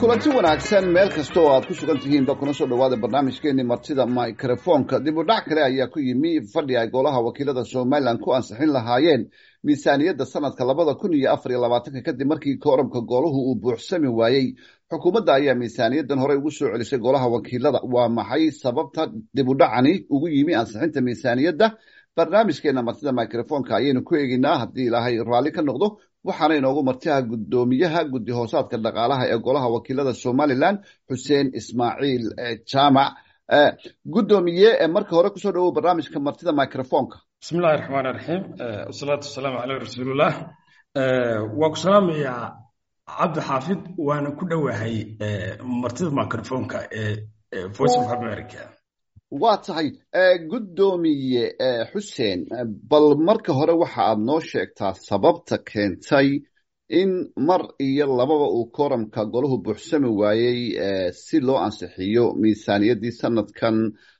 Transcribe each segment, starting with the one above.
kulanti wanaagsan meel kasta oo aad ku sugan tihiin ba kuna soo dhawaada barnaamijkeeni martida microfonka dib u dhac kale ayaa ku yimi fadhi ay golaha wakiilada Soomaaliland ku ansixin lahaayeen miisaaniyadda sanadka 2024 kadib markii kooramka goluhu uu buuxsami waayay xukuumadda ayaa miisaaniyaddan hore ugu soo celisay golaha wakiilada waa maxay sababta dib u dhacani ugu yimi ansixinta miisaaniyadda barnaamijkeena martida microfonka ayaynu ku eeginaa haddii ilaahay raalli ka noqdo waxaana inoogu martiha guddoomiyaha guddi hoosaadka dhaqaalaha ee golaha wakiilada Somaliland Xuseen Ismaaciil Jaamac guddoomiye marka hore kusoo dhawow barnaamijka martida microfonka bismillaahir rahmaanir rahiim wasalaatu wasalaamu calaa rasuulillah waa ku salaamayaa cabdi xaafid waana ku dhowahay martida microfonka ee Voice of America waa tahay guddoomiye Xuseen bal marka hore waxa aad noo sheegtaa sababta keentay in mar iyo lababa uu kooramka goluhu buuxsami waayay si loo ansixiyo miisaaniyaddii sanadkan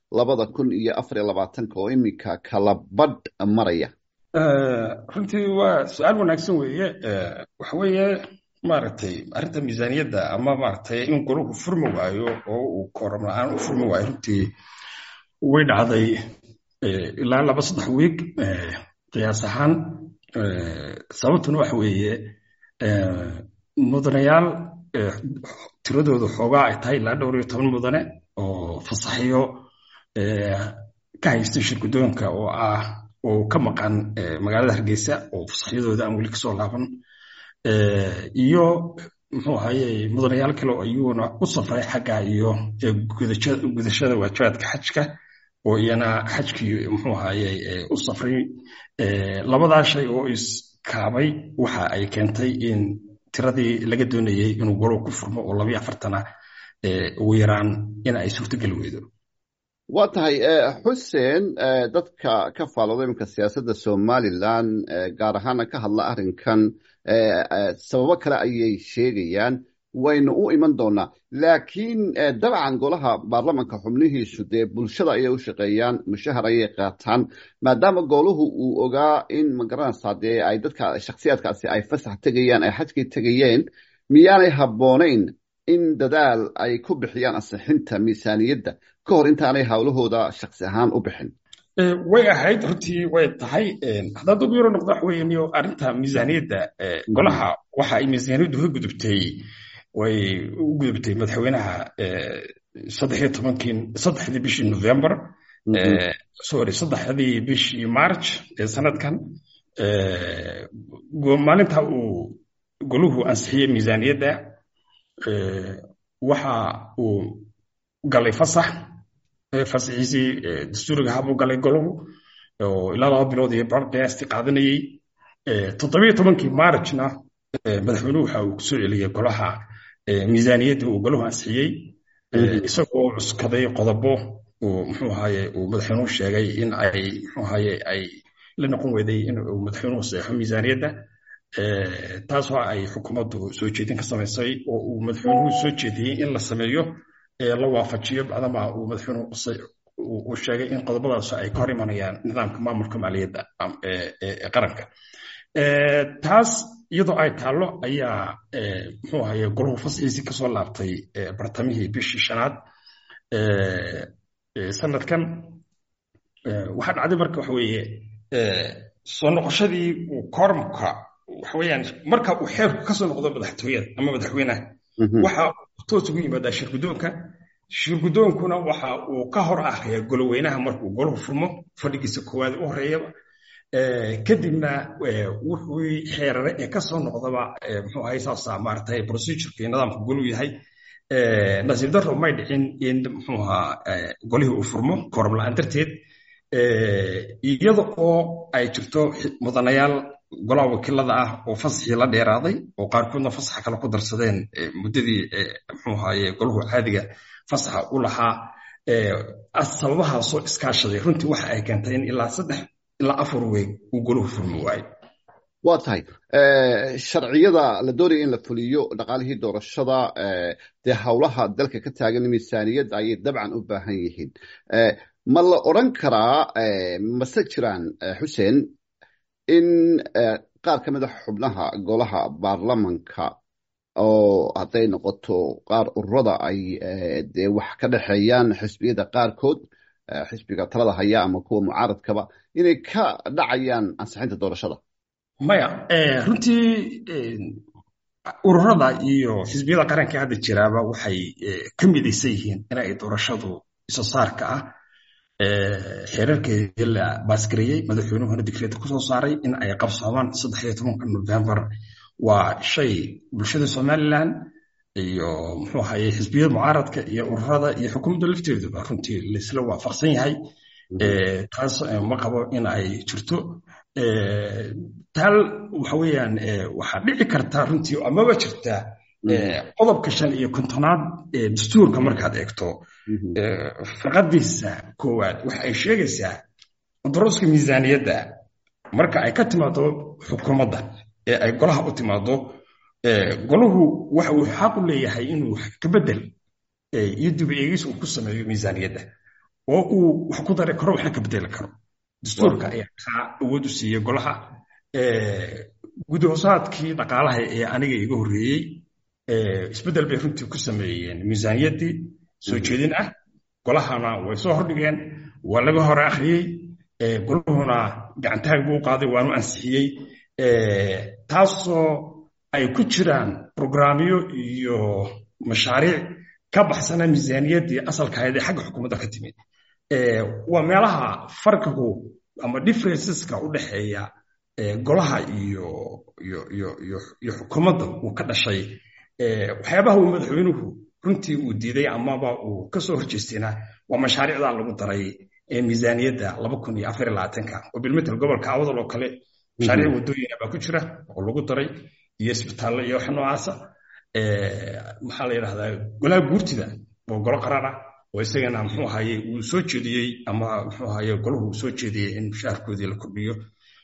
2024 oo iminka kala badh maraya runtii waa su'aal wanaagsan weeye waxa weeye maaragtay arrinta miisaaniyadda ama maaragtay in goluhu furmi waayo oo uu kooram la'aan u furmi waayo runtii way dhacday ilaa 2-3 week qiyaas ahaan sababtuna waxa weeye mudanayaal tiradooda xoogaa ay tahay ilaa 12 mudane oo fasaxiyo ka haysta shirkudoonka oo ka maqan magaalada Hargeysa oo fasaxyadooda aan weli ka soo laaban iyo muxuu ahaayay mudanayaal kale oo ayuuna u safray xagga iyo gudashada waajibaadka xajka oo iyana xajkii muxuu ahaayay u safray labadaa shay oo iskaabay waxa ay keentay in tiradii laga doonayay inuu golo ku furmo oo 24 ugu yaraan in ay suurtagal weydo waa tahay Xuseen dadka ka faalooday iminka siyaasadda Somaliland gaar ahaan ka hadla arrinkan sababo kale ayay sheegayaan waynu u iman doonaa laakiin dabcan golaha baarlamaanka xubnihiisu dee bulshada ayay u shaqeeyaan mushahar ayay qaataan maadaama goluhu uu ogaa in magaranaysaa dee ay dadka shakhsiyaadkaasi ay fasax tegayaan ay xajkii tegayeen miyaanay habboonayn in dadaal ay ku bixiyaan ansixinta miisaaniyadda ka hor intaanay hawlahooda shakhsi ahaan u bixin way ahayd runtii way tahay haddaad ugu yaro noqdo wax weeye niyo arrinta miisaaniyadda golaha waxa ay miisaaniyaddu ka gudubtay way u gudubtay madaxweynaha 3 bishii November saddexdii bishii March ee sanadkan maalinta uu goluhu ansixiyay miisaaniyadda waxa uu galay fasaxiisii dastuuriga habuu galay goluhu oo ilaa 2 bilood iyo bar qiyaastii qaadanayay 17 Marchna madaxweynuhu waxa uu soo celiyay golaha miisaaniyadda uu goluhu ansixiyay isagoo cuskaday qodobo oo muxuu ahaayay uu madaxweynuhu sheegay in ay muxuu ahaayay ay la noqon weyday in uu madaxweynuhu saxo miisaaniyadda taasoo ay xukuumaddu soo jeedin ka samaysay oo uu madaxweynuhu soo jeediyay in la sameeyo la waafajiyo bacdama uu madaxweynuhu uu sheegay in qodobadaas ay ka hor imanayaan nidaamka maamulka maaliyadda ee qaranka taas iyadoo ay taalo ayaa muxuu ahaayay goluhu fasaxiisii ka soo laabtay bartamihii bishii 5aad sanadkan waxa dhacday marka waxa weeye soo noqoshadii uu kooramka waxa weeyaan marka uu xeerku ka soo noqdo madaxtooyada ama madaxweynaha waxa toos ugu yimaada shirgudoonkuna waxa uu ka hor akhriyaa goloweynaha markuu goluhu furmo fadhigiisa koowaad u horeeyaba kadibna wuxuu xeerare ee ka soo noqdaba muxuu ahaayay saasa maartay procedure-ka nidaamka goluhu yahay nasiib darro may dhicin in muxuu ahaa golihii uu furmo kooram la'aan darteed iyada oo ay jirto mudanayaal golaha wakiilada ah oo fasaxii la dheeraaday oo qaarkoodna fasaxa kale ku darsadeen muddadii muxuu ahaayay goluhu caadiga fasaxa u lahaa sababahaasoo iskaashaday runtii waxa ay keentay in ilaa 3 ilaa 4 weeg uu goluhu furmi waayo waa tahay sharciyada la doonaya in la fuliyo dhaqaalihii doorashada dee howlaha dalka ka taagan miisaaniyadda ayay dabcan u baahan yihiin ma la odhan karaa mase jiraan Xuseen in qaar ka mid ah xubnaha golaha baarlamanka oo hadday noqoto qaar ururada ay dee wax ka dhexeeyaan xisbiyada qaarkood, xisbiga talada haya ama kuwa mucaaradkaba, inay ka dhacayaan ansixinta doorashada? maya runtii ururada iyo xisbiyada qaranka hadda jiraaba waxay ka midaysan yihiin in ay doorashadu iso saarka ah xeerarkeedii la baasgareeyey madaxweynuhuna digreeta kusoo saaray in ay qabsoomaan 13 November. waa shay bulshada Somaliland iyo muxuu ahaayey xisbiyada mucaaradka iyo ururada iyo xukuumadda lafteeduba runtii laisla waafaqsan yahay. taas ma qabo in ay jirto tal waxa weeyaan waxa dhici karta runtii amaba jirta qodobka 55 ee dastuurka markaad eegto faqadiisa koowaad waxa ay sheegaysaa daraska miisaaniyadda marka ay ka timaado xukuumadda ee ay golaha u timaado golahu waxa uu xaq u leeyahay inuu wax ka bedel iyo dib u eegis uu ku sameeyo miisaaniyadda oo uu wax ku dari karo wax ka bedeli karo. dastuurka ayaa ka awood u siiyay golaha gudoosaadkii dhaqaalaha ee aniga iga horeeyay isbedel bay runtii ku sameeyeen miisaaniyaddii soo jeedin ah. golahana way soo hordhigeen, waa laga hore akhriyey, golahuna gacantaag buu qaaday, waanu ansixiyey, taasoo ay ku jiraan programyo iyo mashaariic ka baxsana miisaaniyaddii asalka ahayd ee xagga xukuumadda ka timid. waa meelaha farqigu ama differenceska u dhexeeya golaha iyo xukuumadda uu ka dhashay. waxyaabaha uu madaxweynuhu runtii uu diiday amaba uu ka soo horjeestayna waa mashaariicda lagu daray miisaaniyadda 2024 oo bilmetel gobolka Awdal oo kale mashaariic wadooyin baa ku jira oo lagu daray iyo isbitaallo iyo wax noocaas maxaa la yiraahdaa golaha guurtida oo golo qaran ah oo isagana muxuu ahaayey uu soo jeediyey ama muxuu ahaayey golahu uu soo jeediyey in mushaarkoodii la kordhiyo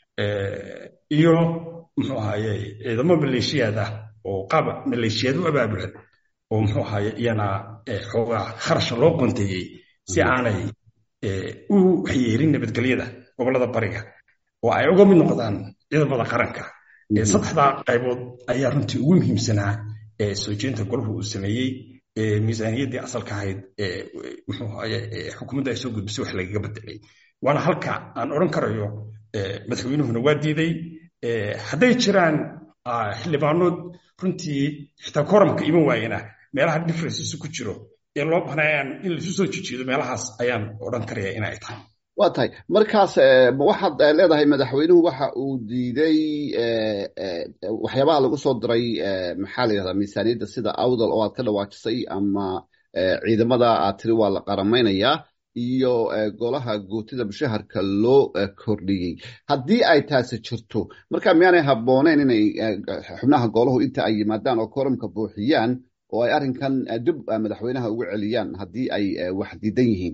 iyo muxuu ahaayey ciidamo maleeshiyada oo qaab maleeshiyad u abaabulan oo muxuu ahaayey iyana xoogaa kharash loo qonteeyey si aanay u waxyeelin nabadgelyada gobolada bariga oo ay uga mid noqdaan ciidamada qaranka. saddexda qaybood ayaa runtii ugu muhiimsanaa soo jeedinta golahu uu sameeyey miisaaniyaddii asalka ahayd muxuu ahaayey xukuumadda ay soo gudbisay wax lagaga bedelay. waana halka aan oran karayo madaxweynuhuna waa diiday. hadday jiraan xildhibaanood runtii xitaa koramka iman waayena meelaha differences ku jiro ee loo baahnayaan in la soo jijiyo meelahaas ayaan oran karaya in ay tahay. waa tahay markaas waxaad leedahay madaxweynuhu waxa uu diiday waxyaabaha lagu soo diray maxaa la yidhahdaa miisaaniyadda sida Awdal oo aad ka dhawaajisay ama ciidamada aad tiri waa la qaramaynayaa iyo golaha guutida mushaharka loo kordhiyey. haddii ay taasi jirto marka miyaanay habbooneyn inay xubnaha golahu inta ay yimaadaan oo koramka buuxiyaan oo ay arrinkan dib madaxweynaha ugu celiyaan haddii ay wax diidan yihiin?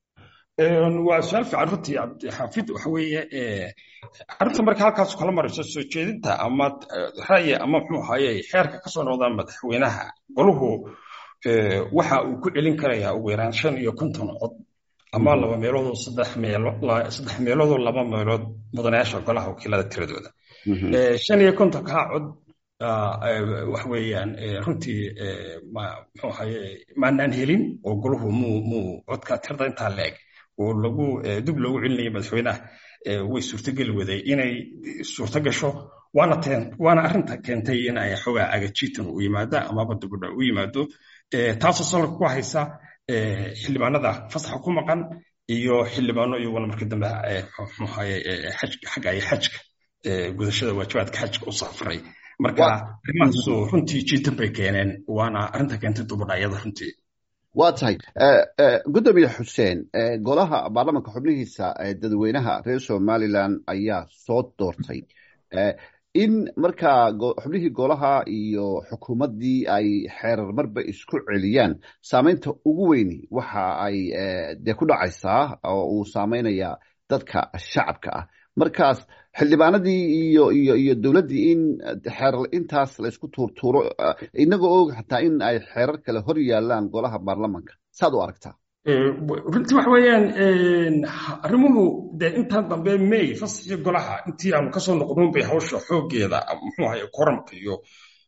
waa su'aal fiican runtii cabdixaafid. waxa weeye arrinta marka halkaas kala marayso soo jeedinta ama ra'yi ama muxuu ahaayey xeerka ka soo noqda madaxweynaha golahu waxa uu ku celin karayaa ugu yaraan 55 cod ama 2 meelood oo 3 meelood oo 2 meelood mudanayaasha golaha wakiilada tiradooda. 55 ka cod waxa weeyaan runtii muxuu ahaayey maanaan helin oo golahu muu codka tirada intaa leeg oo lagu dib loogu celinayay madaxweynaha way suurtageli waday inay suurta gasho. waana arrinta keentay in ay xoogaa agajiitan u yimaado amaba dibadha u yimaado, taasoo salka ku haysa xildhibaanada fasaxa ku maqan iyo xildhibaano iyaguna markii dambe muxuu ahaayey xagga ay xajka gudashada waajibaadka xajka u safray. marka arrimahaas runtii jiitan bay keeneen, waana arrinta keentay dibadhayada runtii. waa tahay gudoomiye xuseen, golaha baarlamaanka xubnihiisa dadweynaha reer Somaliland ayaa soo doortay in markaa xubnihii golaha iyo xukuumaddii ay xeerar marba isku celiyaan. saamaynta ugu weyni waxa ay dee ku dhacaysaa oo uu saameynayaa dadka shacabka ah. markaas xildhibaanadii iyo dowladdii in xeerar intaas la isku tuurtuuro inagoo og xataa in ay xeerar kale hor yaalaan golaha baarlamaanka, saad u aragtaa? runtii waxa weeyaan arrimuhu dee intaan dambe may fasaxii golaha intii aanu kasoo noqdon bay hawsha xoogeeda muxuu ahaayey koramka iyo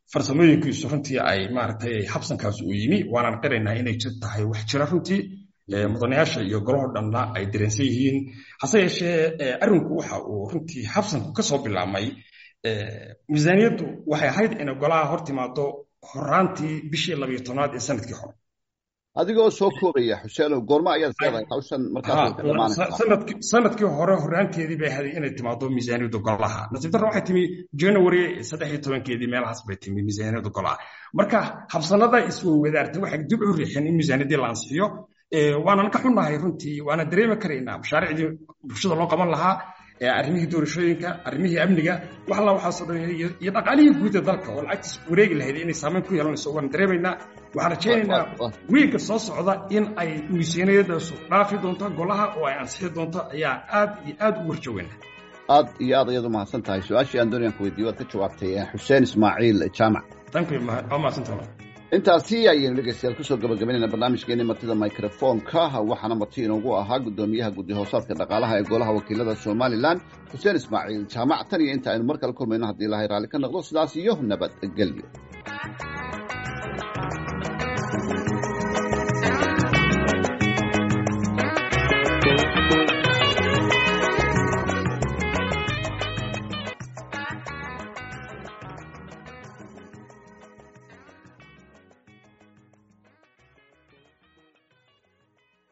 farsamooyinkiisu runtii ay maaragtay habsankaas u yimi waanaan qiraynaa inay jir tahay wax jira runtii mudanayaasha iyo golahoo dhanna ay dareensan yihiin hase yeeshee arrinku waxa uu runtii habsanku ka soo bilaabmay miisaaniyaddu waxay ahayd inay golaha hor timaado horaantii bishii 12aad ee sanadkii hore adigoo soo koobaya Xuseen goorma ayaad leedahay hawshan markaas sanadkii hore horaanteedii bay ahayd inay timaado miisaaniyadda golaha nasiib darro waxay timi January 13keedii meelahaas bay timi miisaaniyadda golaha marka habsanada isweydaartay waxay dib u riixeen in miisaaniyaddii la ansixiyo waana ka xunnahay runtii waana dareemi karaynaa mashaariicdii bulshada loo qaban lahaa arrimihii doorashooyinka arrimihii amniga wax la waxaasoo dhan iyo dhaqaalihii guud ee dalka oo lacagtiis wareegi lahayd inay saameyn ku yeelanayso waan dareemaynaa waxaan rajaynaynaa wiilka soo socda in ay miisaaniyaddaas dhaafi doonto golaha oo ay ansixi doonto ayaa aad iyo aad u warjoogeynaa aad iyo aad ayadu mahadsan tahay su-aashii aan doonayaan ku weydiiyo waad ka jawaabtay Xuseen Ismaaciil Jaamac mahadsantahay intaasi ayaynu dhegeystayaal kusoo gabagabaynayna barnaamijkeeni martida microfonka waxaana marti inoogu ahaa gudoomiyaha guddi hoosaadka dhaqaalaha ee golaha wakiilada Somaliland Xuseen Ismaaciil Jaamac tan iyo inta aynu mar kale kulmayno haddii Ilaahay raali ka noqdo sidaas iyo nabadgelyo